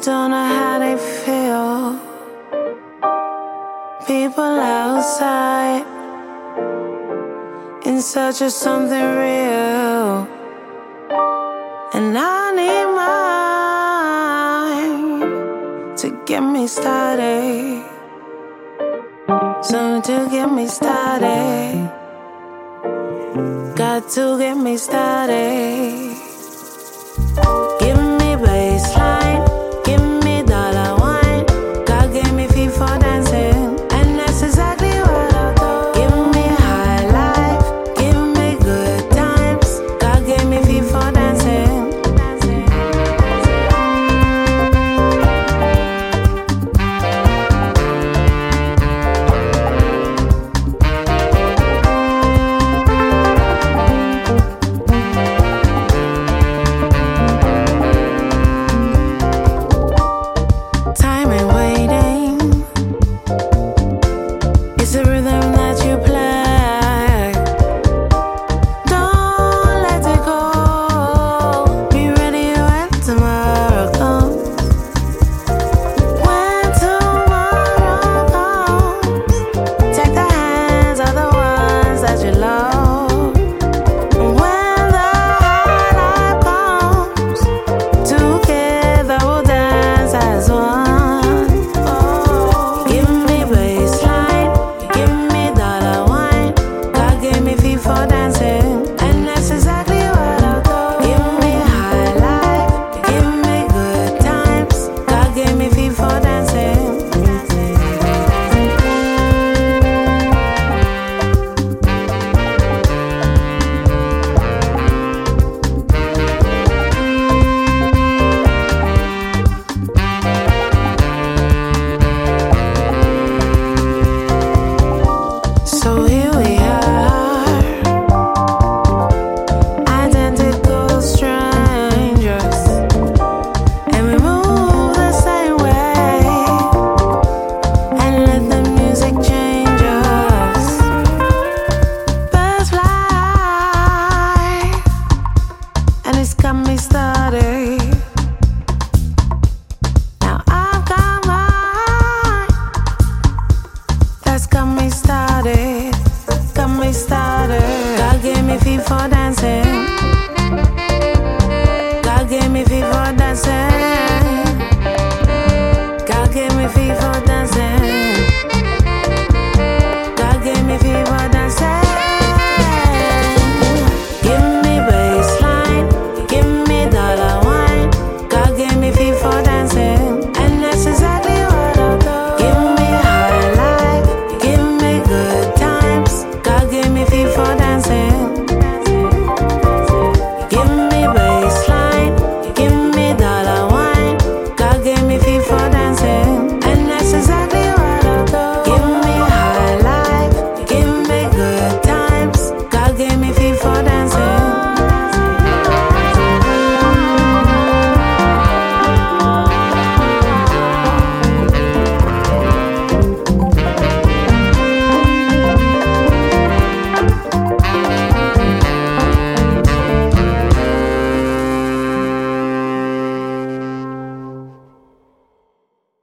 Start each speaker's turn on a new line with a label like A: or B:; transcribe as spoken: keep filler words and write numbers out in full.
A: don't know how they feel. People outside in search of something real, and I need mine to get me started. Something to get me started. Got to get me started. Give me baseline, give me dollar wine. God gave me feet for dancing, and that's exactly what I'll do. Give me high life, give me good times. God gave me feet for dancing. It's a rhythm that you play. Don't let it go. Be ready when tomorrow comes. When tomorrow comes, take the hands of the ones that you love. When the high life comes, together we'll dance as one. For dancing, and that's exactly what I'll do. Give me high life, give me good times. God gave me feet for dancing. So here we are. It's got me started. Now I've got mine. That's got me started. Got me started. God gave me feet for dancing. God gave me feet for dancing. God gave me feet for dancing.